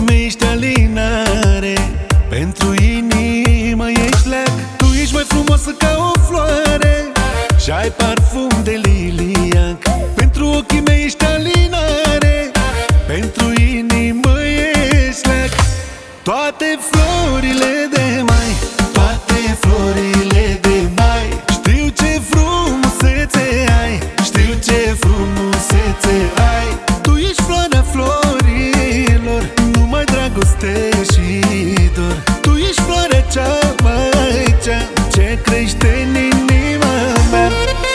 mei ești alinare, pentru inimă ești leac. Tu ești mai frumoasă ca o floare și ai parfum de liliac. Pentru ochii mei ești alinare, pentru inimă ești leac. Toate florile de mai, toate florile de mai. Știu ce frumusețe ai, știu ce frumusețe ai. Tu ești floarea florilor, numai dragoste și dor. Tu ești floarea cea mai ce crește în inima mea.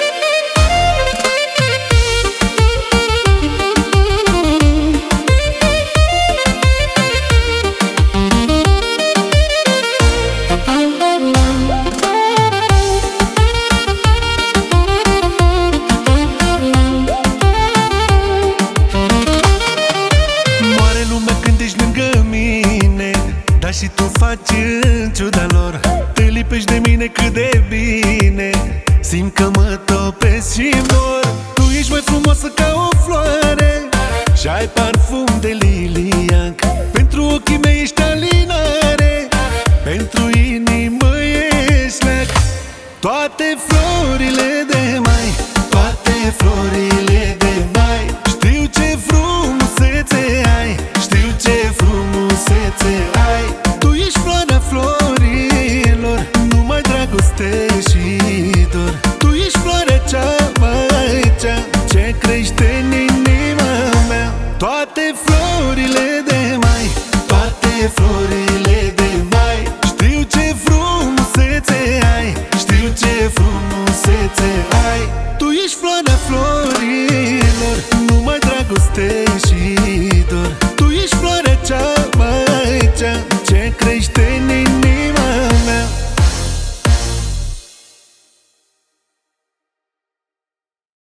Dar și tu faci în ciuda lor, te lipești de mine cât de bine. Simt că mă topesc și mor. Tu ești mai frumoasă ca o floare și ai parfum de liliac. Pentru ochii mei ești alinare, pentru inimă ești leac. Toate florile de mai, toate florile de mai. Știu ce frumusețe ai, știu ce frumusețe ai. Tu ești floarea florilor, numai dragoste și dor. Tu ești floarea cea mai ce crește în inima mea. Toate florile de mai, toate florile de mai. Știu ce frumusețe ai, știu ce frumusețe ai. Tu ești floarea florilor, numai dragoste și dor. Tu ești floarea cea mai ce crește